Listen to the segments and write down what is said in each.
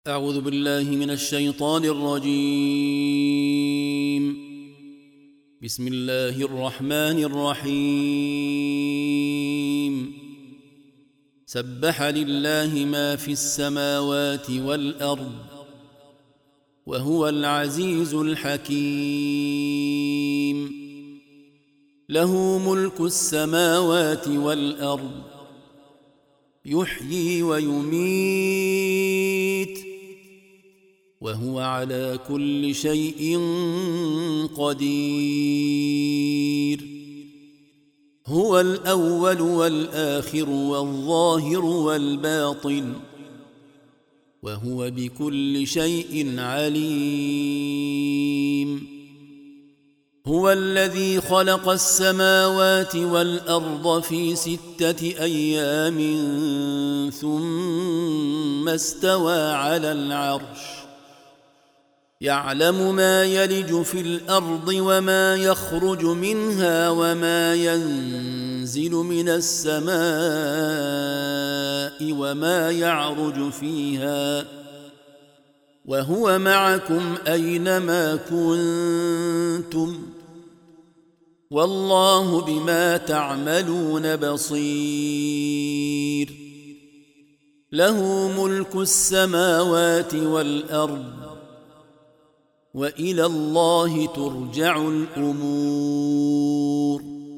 أعوذ بالله من الشيطان الرجيم. بسم الله الرحمن الرحيم. سبح لله ما في السماوات والأرض وهو العزيز الحكيم. له ملك السماوات والأرض يحيي ويميت وهو على كل شيء قدير. هو الأول والآخر والظاهر والباطن وهو بكل شيء عليم. هو الذي خلق السماوات والأرض في 6 أيام ثم استوى على العرش يعلم ما يلج في الأرض وما يخرج منها وما ينزل من السماء وما يعرج فيها وهو معكم أينما كنتم والله بما تعملون بصير. له ملك السماوات والأرض وإلى الله ترجع الأمور.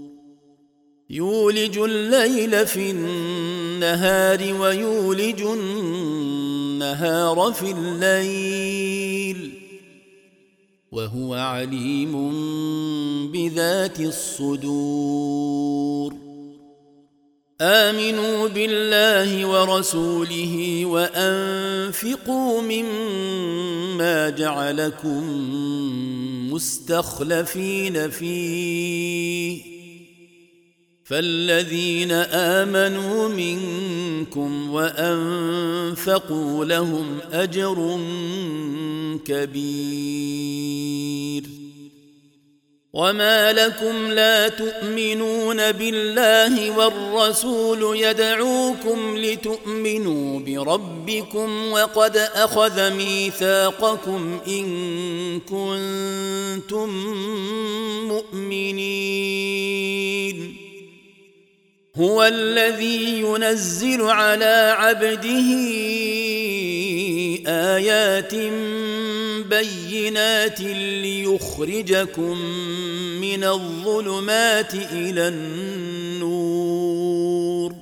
يولج الليل في النهار ويولج النهار في الليل وهو عليم بذات الصدور. آمنوا بالله ورسوله وأنفقوا مما جعلكم مستخلفين فيه فالذين آمنوا منكم وأنفقوا لهم أجر كبير. وما لكم لا تؤمنون بالله والرسول يدعوكم لتؤمنوا بربكم وقد أخذ ميثاقكم إن كنتم مؤمنين. هو الذي ينزل على عبده آيات بينات ليخرجكم من الظلمات إلى النور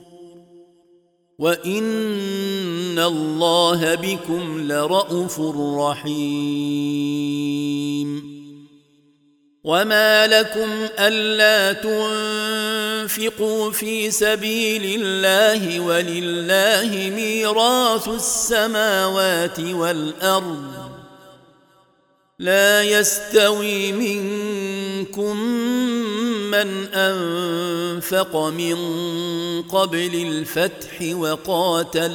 وإن الله بكم لرءوف رحيم. وما لكم ألا تنفقوا في سبيل الله ولله ميراث السماوات والأرض لا يستوي منكم من أنفق من قبل الفتح وقاتل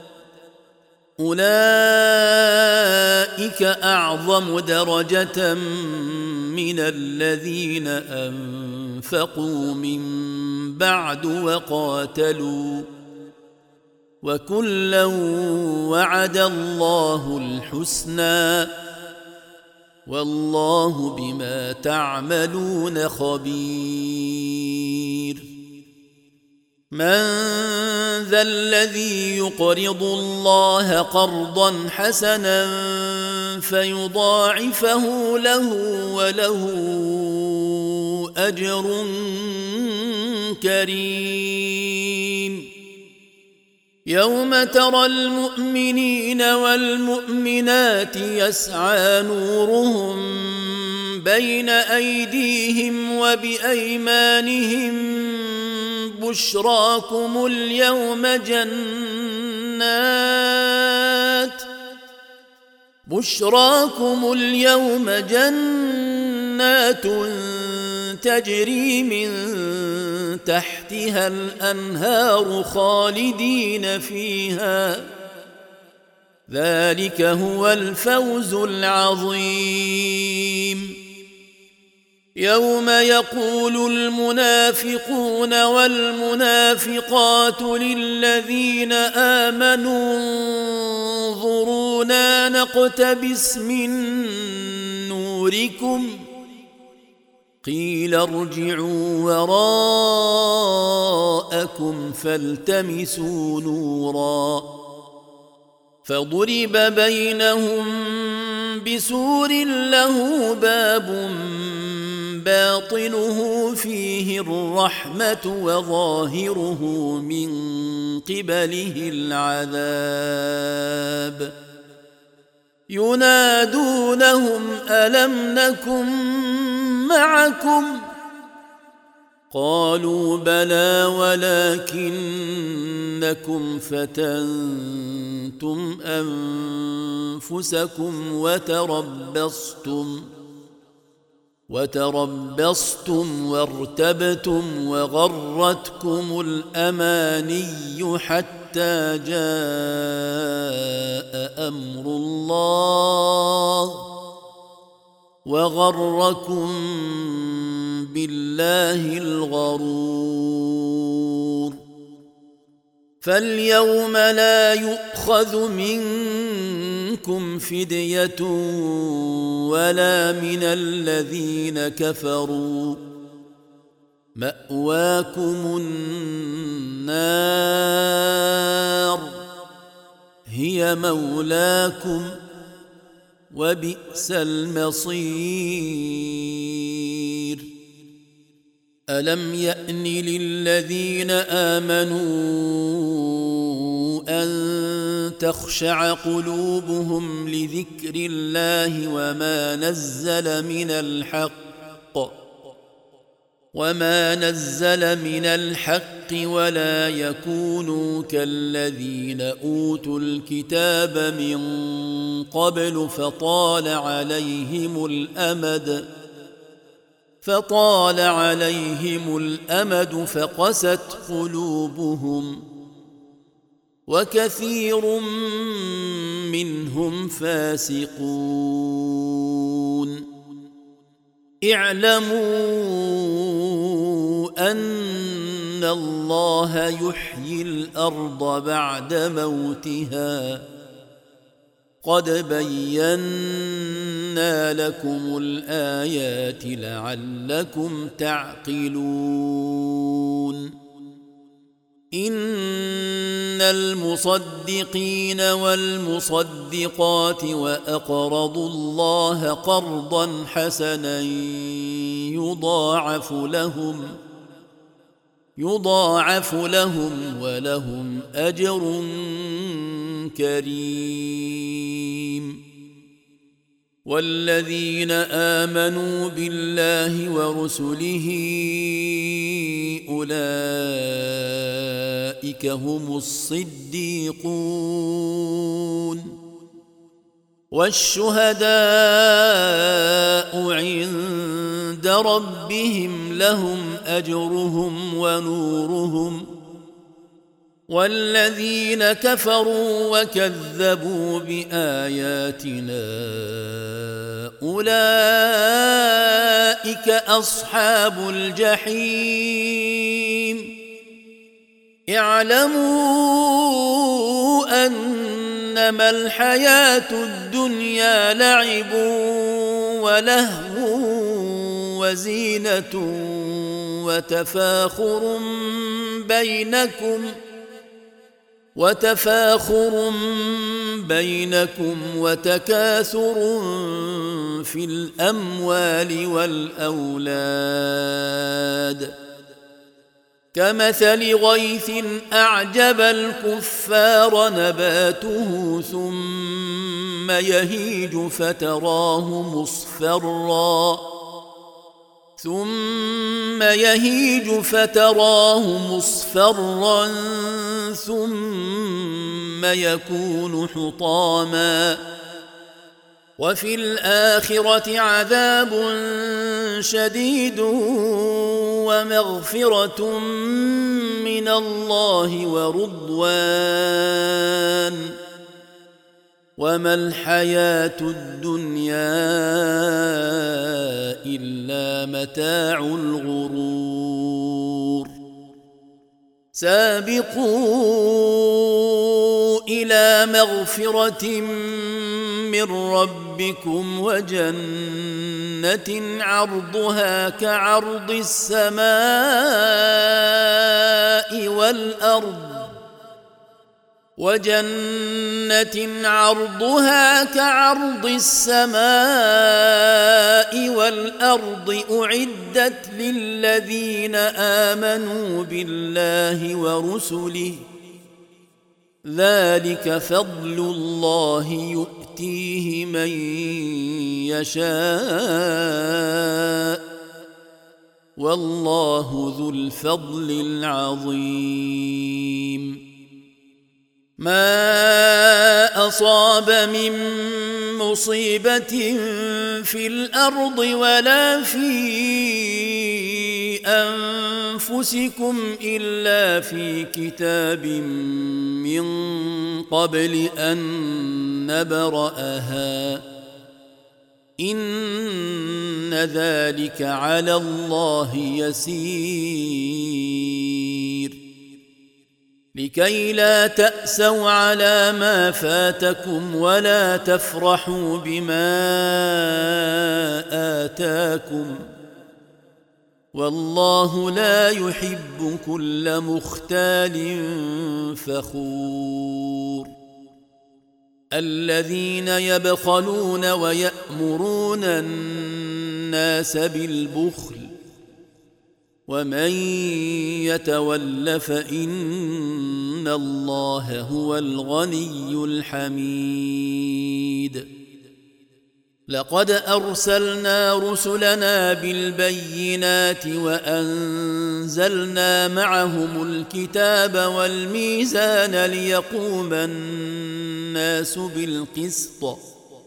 أولئك أعظم درجة من الذين أنفقوا من بعد وقاتلوا وكلا وعد الله الحسنى والله بما تعملون خبير. من ذا الذي يقرض الله قرضا حسنا فيضاعفه له وله أجر كريم. يوم ترى المؤمنين والمؤمنات يسعى نورهم بين أيديهم وبأيمانهم بشراكم اليوم جنات تجري من تحتها الأنهار خالدين فيها ذلك هو الفوز العظيم. يوم يقول المنافقون والمنافقات للذين آمنوا انظروا انظرونا نقتبس من نوركم قيل ارجعوا وراءكم فالتمسوا نورا فضرب بينهم بسور له باب باطنه فيه الرحمة وظاهره من قبله العذاب ينادونهم ألم نكن معكم قالوا بلى ولكنكم فتنتم أنفسكم وتربصتم وارتبتم وغرتكم الأماني حتى جاء أمر الله وغركم بالله الغرور فاليوم لا يؤخذ منكم فدية ولا من الذين كفروا مأواكم النار هي مولاكم وبئس المصير ألم يأن للذين آمنوا أن تخشع قلوبهم لذكر الله وما نزل من الحق ولا يكونوا كالذين أوتوا الكتاب من قبل فطال عليهم الأمد فقست قلوبهم وكثير منهم فاسقون اعلموا أن الله يحيي الأرض بعد موتها قد بينا لكم الآيات لعلكم تعقلون إن المصدقين والمصدقات وأقرضوا الله قرضا حسنا يضاعف لهم ولهم أجر كريم والذين آمنوا بالله ورسله أولئك هم الصديقون والشهداء عند ربهم لهم أجرهم ونورهم والذين كفروا وكذبوا بآياتنا أولئك أصحاب الجحيم اعلموا أنما الحياة الدنيا لعب ولهو وزينة وتفاخر بينكم وتكاثر في الأموال والأولاد كمثل غيث أعجب الكفار نباته ثم يهيج فتراه مصفرا ثم يكون حطاما وفي الآخرة عذاب شديد ومغفرة من الله ورضوان وما الحياة الدنيا إلا متاع الغرور سابقوا إلى مغفرة من ربكم وجنة عرضها كعرض السماء والأرض أعدت للذين آمنوا بالله ورسله ذلك فضل الله يؤتيه من يشاء والله ذو الفضل العظيم ما أصاب من مصيبة في الأرض ولا في أنفسكم إلا في كتاب من قبل أن نبرأها إن ذلك على الله يسير لكي لا تأسوا على ما فاتكم ولا تفرحوا بما آتاكم والله لا يحب كل مختال فخور الذين يبخلون ويأمرون الناس بالبخل ومن يتول فإن الله هو الغني الحميد لقد أرسلنا رسلنا بالبينات وأنزلنا معهم الكتاب والميزان ليقوم الناس بالقسط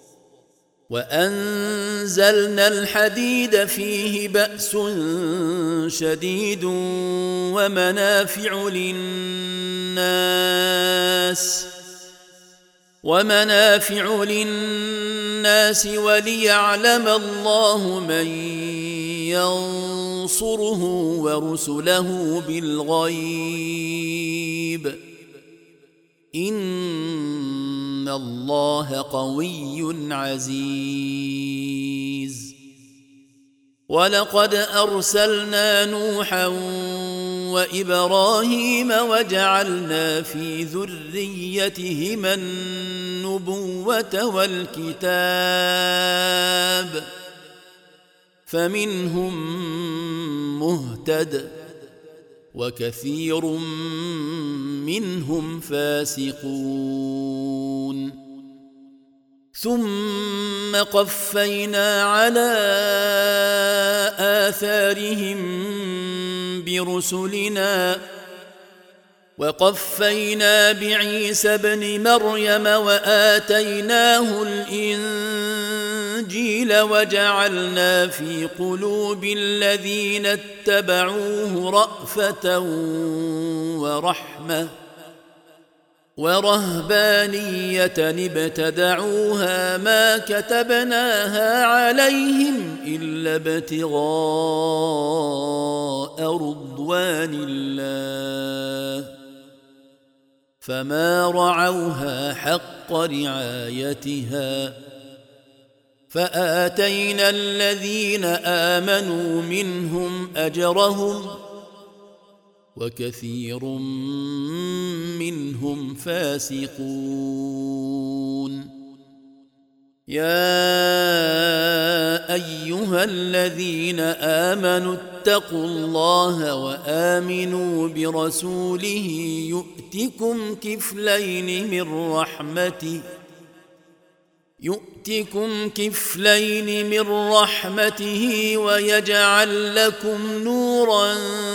وأنزلنا الحديد فيه بأس شديد ومنافع للناس وليعلم الله من ينصره ورسله بالغيب إن الله قوي عزيز ولقد أرسلنا نوحا وإبراهيم وجعلنا في ذريتهما النبوة والكتاب فمنهم مهتد وكثير منهم فاسقون ثم قفينا على آثارهم برسلنا وقفينا بعيسى ابن مريم وآتيناه الإنجيل وجعلنا في قلوب الذين اتبعوه رأفة ورحمة ورهبانية ابتدعوها ما كتبناها عليهم إلا ابتغاء رضوان الله فما رعوها حق رعايتها فآتينا الذين آمنوا منهم أجرهم وكثير منهم فاسقون يا أيها الذين آمنوا اتقوا الله وآمنوا برسوله يؤتكم كفلين من رحمته ويجعل لكم نورا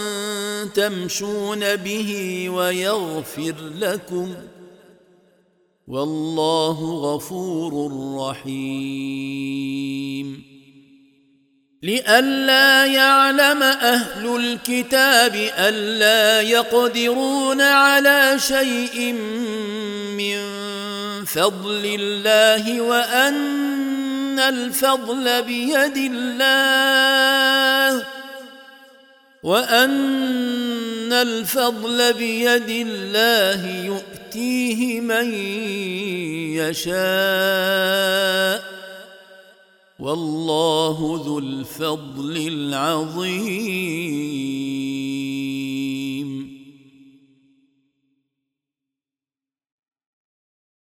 تمشون به ويغفر لكم والله غفور رحيم لئلا يعلم أهل الكتاب ألا يقدرون على شيء من فضل الله وأن الفضل بيد الله يؤتيه يؤتيه من يشاء والله ذو الفضل العظيم.